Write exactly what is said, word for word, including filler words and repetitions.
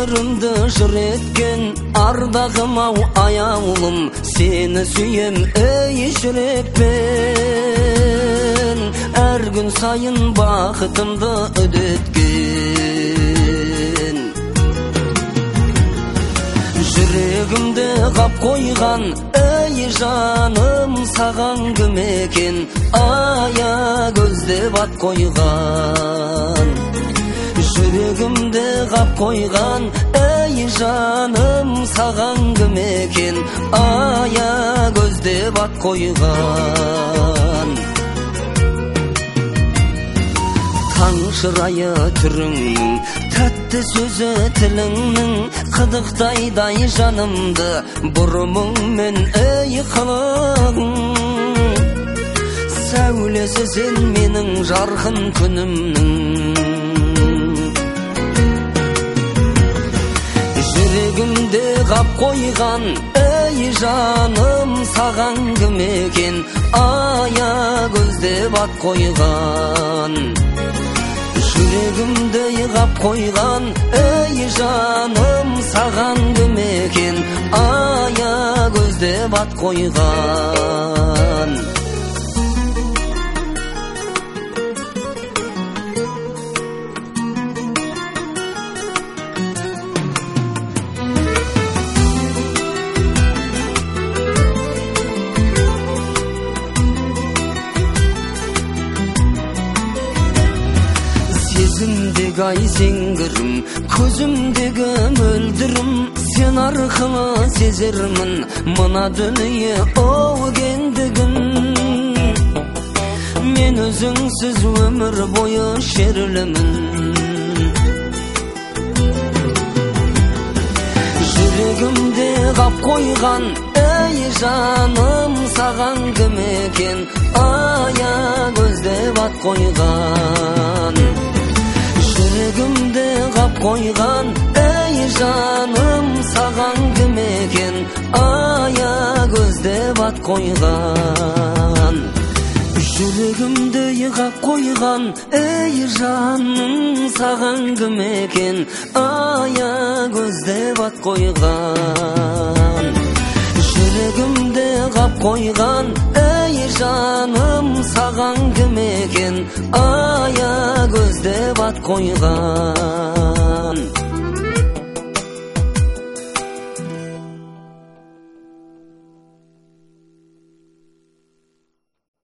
өмірімді жыр еткен ардағым-ау аяулым, сені сүйем ей жүрекпен, әр күн сайын бақытымды үдеткен. Жүрегімді қап қойған ей жаным, саған кім екен ая көздеп ат қойған. Жүрегімді қап қойған ей жаным, саған кім екен ая көздеп ат қойған. Таң шырайы түріңнің, тәтті сөзі тіліңнің, қыдықтайдай жанымды бұрымыңмен ей қылығың. Сәулесі сен менің жарқын күнімнің. Жүрегімде қап қойған ей жаным, саған кім екен ая көздеп ат қойған. Жүрегімді қап қойған ей жаным, саған кім екен ая көздеп ат қойған. Көзімдегі ай сеңгірім, көзімдегі мөлдірім, сен арқылы сезермін мына дүние оу кендігін. Мен өзіңсіз өмір бойы шерлімін. Жүрегімде қап қойған ей жаным, саған кім екен ая көздеп ат қойған. Жүрегімді қап қойған ей жаным, саған кім екен ая көздеп ат қойған. Жүрегімді қап қойған ей жаным, саған кім екен ая көздеп ат қойған. Жүрегімді қап қойған ей жаным, саған кім екен ая көздеп ат қойған.